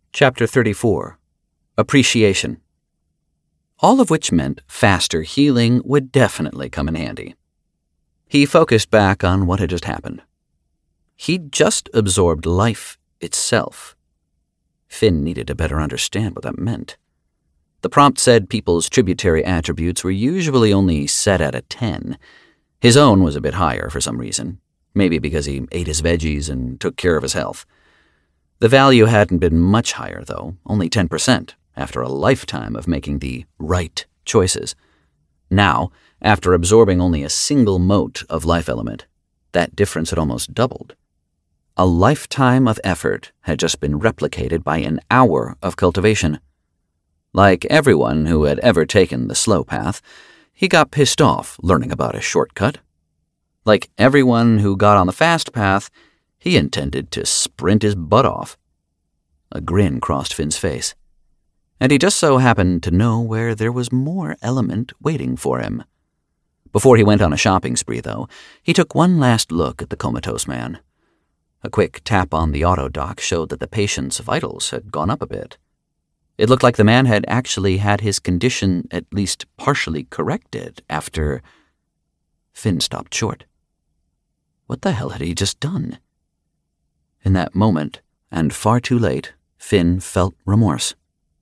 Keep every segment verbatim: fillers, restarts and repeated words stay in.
Chapter thirty-four. Appreciation. All of which meant faster healing would definitely come in handy. He focused back on what had just happened. He'd just absorbed life itself. Finn needed to better understand what that meant. The prompt said people's tributary attributes were usually only set at a ten. His own was a bit higher for some reason, maybe because he ate his veggies and took care of his health. The value hadn't been much higher, though, only ten percent, after a lifetime of making the right choices. Now, after absorbing only a single mote of life element, that difference had almost doubled. A lifetime of effort had just been replicated by an hour of cultivation. Like everyone who had ever taken the slow path, he got pissed off learning about a shortcut. Like everyone who got on the fast path, he intended to sprint his butt off. A grin crossed Finn's face, and he just so happened to know where there was more element waiting for him. Before he went on a shopping spree, though, he took one last look at the comatose man. A quick tap on the auto dock showed that the patient's vitals had gone up a bit. It looked like the man had actually had his condition at least partially corrected after... Finn stopped short. What the hell had he just done? In that moment, and far too late, Finn felt remorse.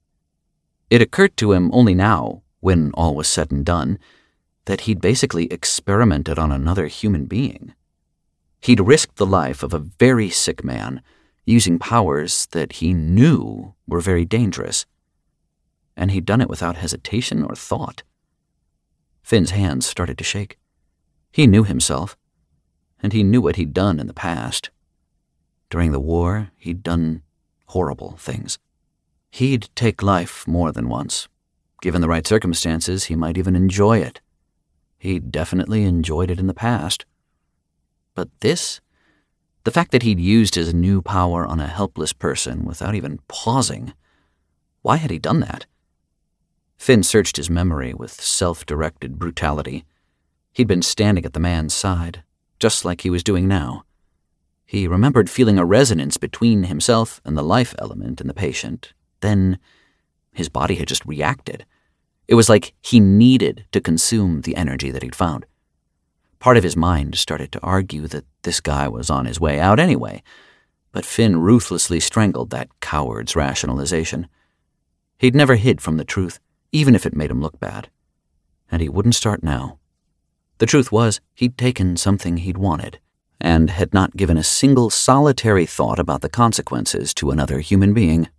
It occurred to him only now, when all was said and done, that he'd basically experimented on another human being. He'd risked the life of a very sick man, using powers that he knew were very dangerous. And he'd done it without hesitation or thought. Finn's hands started to shake. He knew himself, and he knew what he'd done in the past. During the war, he'd done horrible things. He'd take life more than once. Given the right circumstances, he might even enjoy it. He'd definitely enjoyed it in the past. But this, the fact that he'd used his new power on a helpless person without even pausing, why had he done that? Finn searched his memory with self-directed brutality. He'd been standing at the man's side, just like he was doing now. He remembered feeling a resonance between himself and the life element in the patient. Then, his body had just reacted. It was like he needed to consume the energy that he'd found. Part of his mind started to argue that this guy was on his way out anyway, but Finn ruthlessly strangled that coward's rationalization. He'd never hid from the truth, even if it made him look bad. And he wouldn't start now. The truth was, he'd taken something he'd wanted, and had not given a single solitary thought about the consequences to another human being.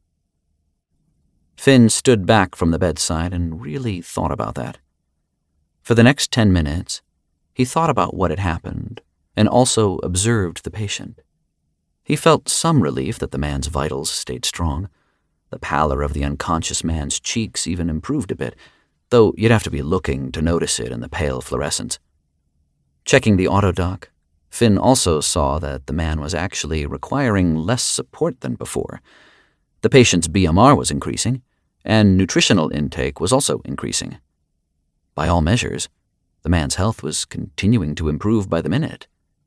Finn stood back from the bedside and really thought about that. For the next ten minutes, he thought about what had happened, and also observed the patient. He felt some relief that the man's vitals stayed strong. The pallor of the unconscious man's cheeks even improved a bit, though you'd have to be looking to notice it in the pale fluorescence. Checking the auto dock, Finn also saw that the man was actually requiring less support than before. The patient's B M R was increasing, and nutritional intake was also increasing. By all measures, the man's health was continuing to improve by the minute.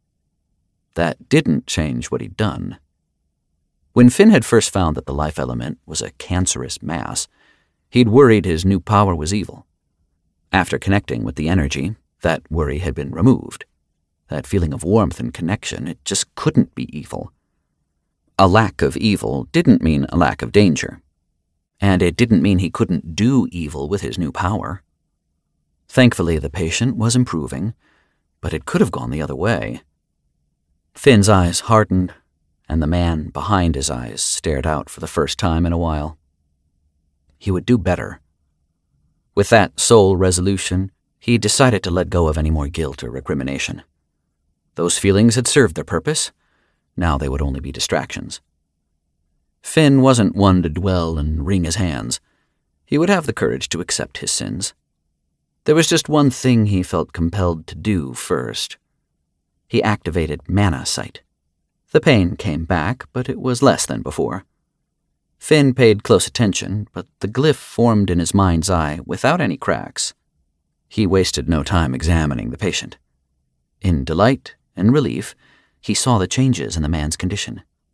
That didn't change what he'd done. When Finn had first found that the life element was a cancerous mass, he'd worried his new power was evil. After connecting with the energy, that worry had been removed. That feeling of warmth and connection, it just couldn't be evil. A lack of evil didn't mean a lack of danger. And it didn't mean he couldn't do evil with his new power. Thankfully, the patient was improving, but it could have gone the other way. Finn's eyes hardened, and the man behind his eyes stared out for the first time in a while. He would do better. With that sole resolution, he decided to let go of any more guilt or recrimination. Those feelings had served their purpose. Now they would only be distractions. Finn wasn't one to dwell and wring his hands. He would have the courage to accept his sins. There was just one thing he felt compelled to do first. He activated Mana Sight. The pain came back, but it was less than before. Finn paid close attention, but the glyph formed in his mind's eye without any cracks. He wasted no time examining the patient. In delight and relief, he saw the changes in the man's condition.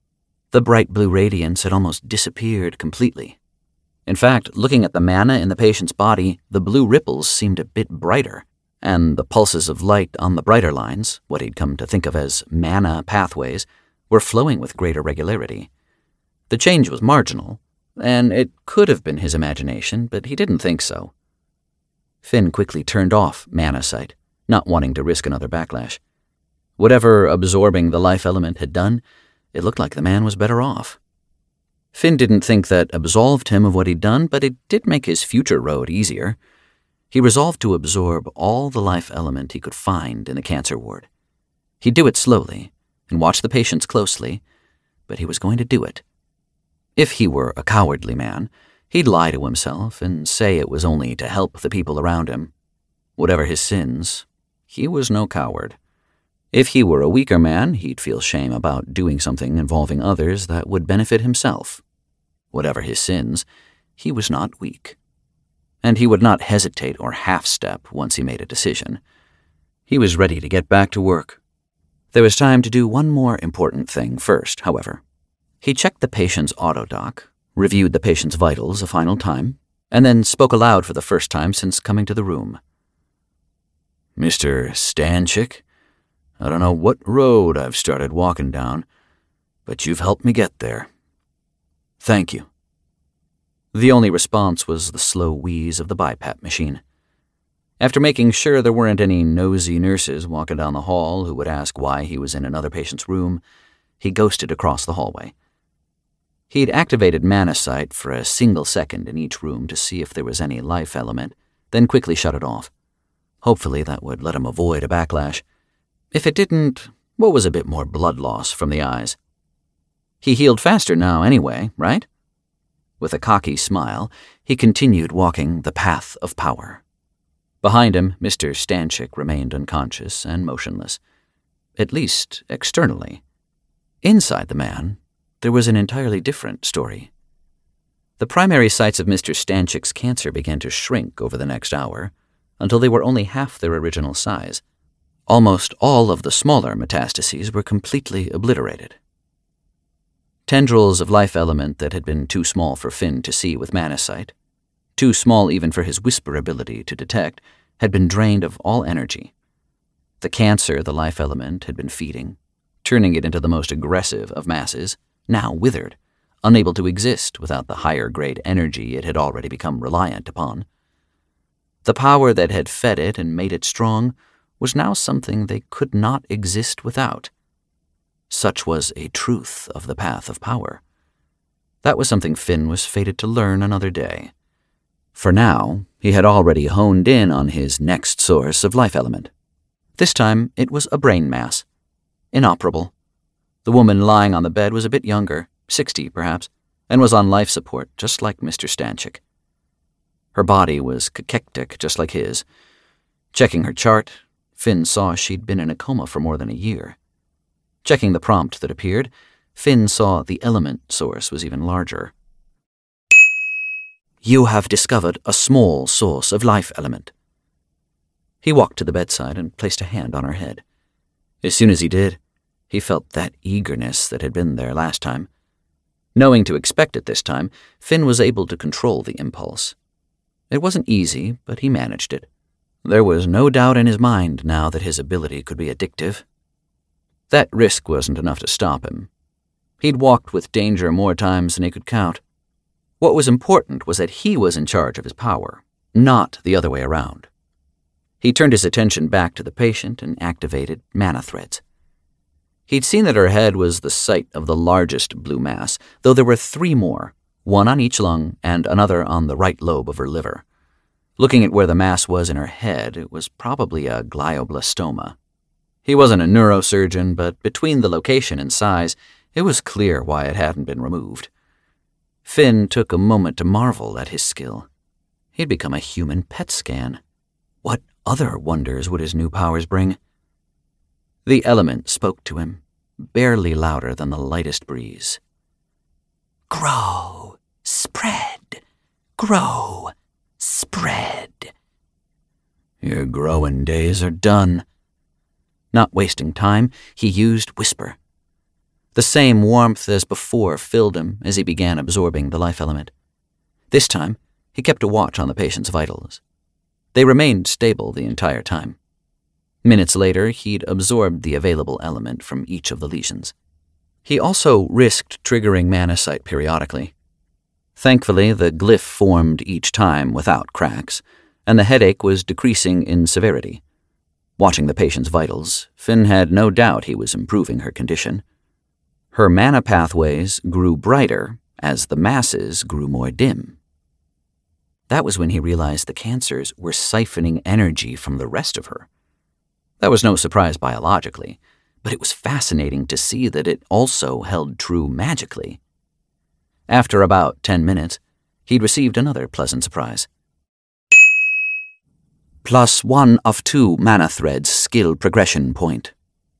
The bright blue radiance had almost disappeared completely. In fact, looking at the mana in the patient's body, the blue ripples seemed a bit brighter, and the pulses of light on the brighter lines, what he'd come to think of as mana pathways, were flowing with greater regularity. The change was marginal, and it could have been his imagination, but he didn't think so. Finn quickly turned off mana sight, not wanting to risk another backlash. Whatever absorbing the life element had done, it looked like the man was better off. Finn didn't think that absolved him of what he'd done, but it did make his future road easier. He resolved to absorb all the life element he could find in the cancer ward. He'd do it slowly and watch the patients closely, but he was going to do it. If he were a cowardly man, he'd lie to himself and say it was only to help the people around him. Whatever his sins, he was no coward. If he were a weaker man, he'd feel shame about doing something involving others that would benefit himself. Whatever his sins, he was not weak. And he would not hesitate or half-step once he made a decision. He was ready to get back to work. There was time to do one more important thing first, however. He checked the patient's autodoc, reviewed the patient's vitals a final time, and then spoke aloud for the first time since coming to the room. "Mister Stanchik, I don't know what road I've started walking down, but you've helped me get there. Thank you." The only response was the slow wheeze of the B I PAP machine. After making sure there weren't any nosy nurses walking down the hall who would ask why he was in another patient's room, he ghosted across the hallway. He'd activated mana sight for a single second in each room to see if there was any life element, then quickly shut it off. Hopefully that would let him avoid a backlash. If it didn't, what was a bit more blood loss from the eyes? He healed faster now anyway, right? With a cocky smile, he continued walking the path of power. Behind him, Mister Stanchik remained unconscious and motionless, at least externally. Inside the man, there was an entirely different story. The primary sites of Mister Stanchik's cancer began to shrink over the next hour, until they were only half their original size. Almost all of the smaller metastases were completely obliterated. Tendrils of life element that had been too small for Finn to see with mana sight, too small even for his whisper ability to detect, had been drained of all energy. The cancer the life element had been feeding, turning it into the most aggressive of masses, now withered, unable to exist without the higher-grade energy it had already become reliant upon. The power that had fed it and made it strong was now something they could not exist without. Such was a truth of the path of power. That was something Finn was fated to learn another day. For now, he had already honed in on his next source of life element. This time, it was a brain mass. Inoperable. The woman lying on the bed was a bit younger, sixty perhaps, and was on life support, just like Mister Stanchik. Her body was cachectic, just like his. Checking her chart, Finn saw she'd been in a coma for more than a year. Checking the prompt that appeared, Finn saw the element source was even larger. "You have discovered a small source of life element." He walked to the bedside and placed a hand on her head. As soon as he did, he felt that eagerness that had been there last time. Knowing to expect it this time, Finn was able to control the impulse. It wasn't easy, but he managed it. There was no doubt in his mind now that his ability could be addictive. That risk wasn't enough to stop him. He'd walked with danger more times than he could count. What was important was that he was in charge of his power, not the other way around. He turned his attention back to the patient and activated mana threads. He'd seen that her head was the site of the largest blue mass, though there were three more, one on each lung and another on the right lobe of her liver. Looking at where the mass was in her head, it was probably a glioblastoma. He wasn't a neurosurgeon, but between the location and size, it was clear why it hadn't been removed. Finn took a moment to marvel at his skill. He'd become a human P E T scan. What other wonders would his new powers bring? The element spoke to him, barely louder than the lightest breeze. "Grow, spread, grow, spread. Your growing days are done." Not wasting time, he used whisper. The same warmth as before filled him as he began absorbing the life element. This time, he kept a watch on the patient's vitals. They remained stable the entire time. Minutes later, he'd absorbed the available element from each of the lesions. He also risked triggering Manasight periodically. Thankfully, the glyph formed each time without cracks, and the headache was decreasing in severity. Watching the patient's vitals, Finn had no doubt he was improving her condition. Her mana pathways grew brighter as the masses grew more dim. That was when he realized the cancers were siphoning energy from the rest of her. That was no surprise biologically, but it was fascinating to see that it also held true magically. After about ten minutes, he'd received another pleasant surprise. Plus one of two mana threads skill progression point.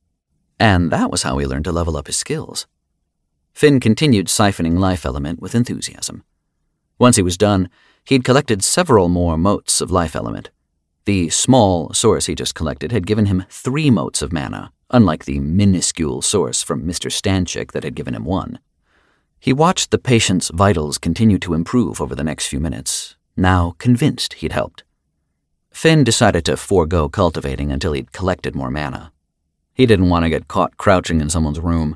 And that was how he learned to level up his skills. Finn continued siphoning life element with enthusiasm. Once he was done, he'd collected several more motes of life element. The small source he just collected had given him three motes of mana, unlike the minuscule source from Mister Stanchik that had given him one. He watched the patient's vitals continue to improve over the next few minutes, now convinced he'd helped. Finn decided to forego cultivating until he'd collected more mana. He didn't want to get caught crouching in someone's room.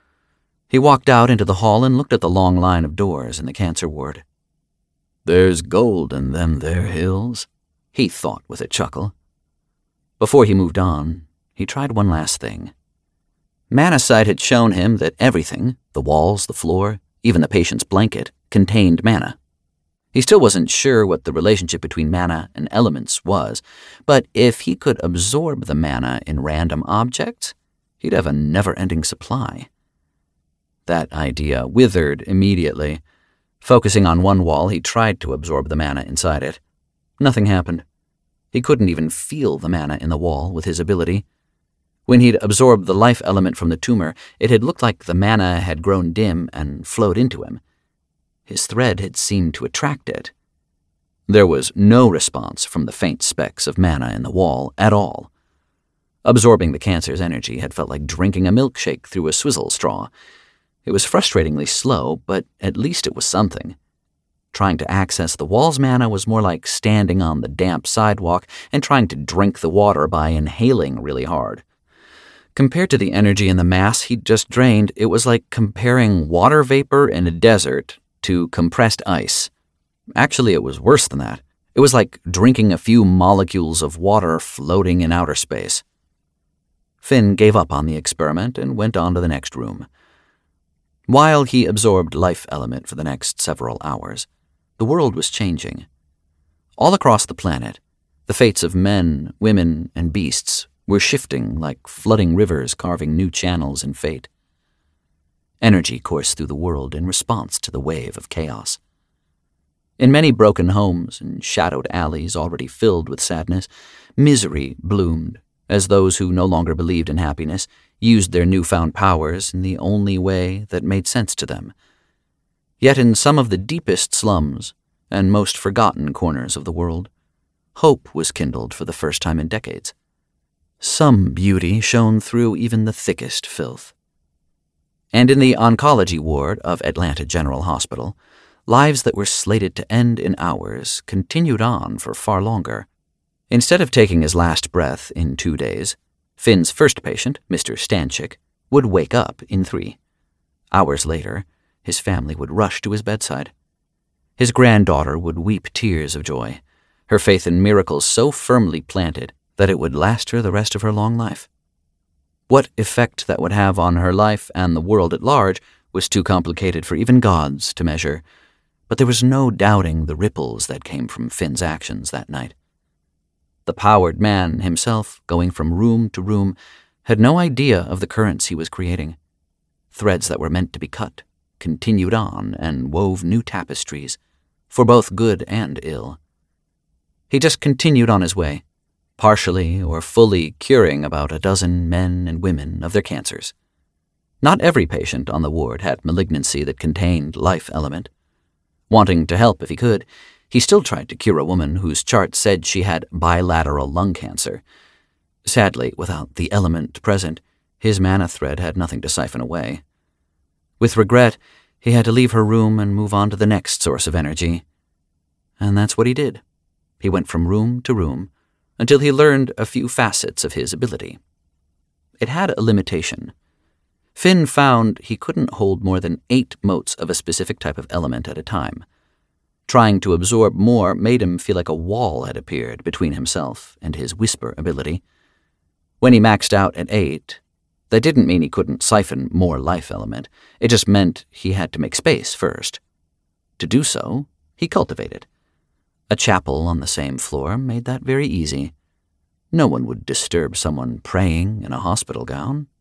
He walked out into the hall and looked at the long line of doors in the cancer ward. "There's gold in them there hills," he thought with a chuckle. Before he moved on, he tried one last thing. Manasight had shown him that everything, the walls, the floor, even the patient's blanket, contained mana. He still wasn't sure what the relationship between mana and elements was, but if he could absorb the mana in random objects, he'd have a never-ending supply. That idea withered immediately. Focusing on one wall, he tried to absorb the mana inside it. Nothing happened. He couldn't even feel the mana in the wall with his ability. When he'd absorbed the life element from the tumor, it had looked like the mana had grown dim and flowed into him. His thread had seemed to attract it. There was no response from the faint specks of mana in the wall at all. Absorbing the cancer's energy had felt like drinking a milkshake through a swizzle straw. It was frustratingly slow, but at least it was something. Trying to access the wall's mana was more like standing on the damp sidewalk and trying to drink the water by inhaling really hard. Compared to the energy in the mass he'd just drained, it was like comparing water vapor in a desert to compressed ice. Actually, it was worse than that. It was like drinking a few molecules of water floating in outer space. Finn gave up on the experiment and went on to the next room. While he absorbed life element for the next several hours, the world was changing. All across the planet, the fates of men, women, and beasts were shifting like flooding rivers carving new channels in fate. Energy coursed through the world in response to the wave of chaos. In many broken homes and shadowed alleys already filled with sadness, misery bloomed as those who no longer believed in happiness used their newfound powers in the only way that made sense to them. Yet in some of the deepest slums and most forgotten corners of the world, hope was kindled for the first time in decades. Some beauty shone through even the thickest filth. And in the oncology ward of Atlanta General Hospital, lives that were slated to end in hours continued on for far longer. Instead of taking his last breath in two days, Finn's first patient, Mister Stanchik, would wake up in three. Hours later, his family would rush to his bedside. His granddaughter would weep tears of joy, her faith in miracles so firmly planted that it would last her the rest of her long life. What effect that would have on her life and the world at large was too complicated for even gods to measure, but there was no doubting the ripples that came from Finn's actions that night. The powered man himself, going from room to room, had no idea of the currents he was creating. Threads that were meant to be cut continued on and wove new tapestries, for both good and ill. He just continued on his way, partially or fully curing about a dozen men and women of their cancers. Not every patient on the ward had malignancy that contained life element. Wanting to help if he could, he still tried to cure a woman whose chart said she had bilateral lung cancer. Sadly, without the element present, his mana thread had nothing to siphon away. With regret, he had to leave her room and move on to the next source of energy. And that's what he did. He went from room to room until he learned a few facets of his ability. It had a limitation. Finn found he couldn't hold more than eight motes of a specific type of element at a time. Trying to absorb more made him feel like a wall had appeared between himself and his whisper ability. When he maxed out at eight, that didn't mean he couldn't siphon more life element. It just meant he had to make space first. To do so, he cultivated. A chapel on the same floor made that very easy. No one would disturb someone praying in a hospital gown.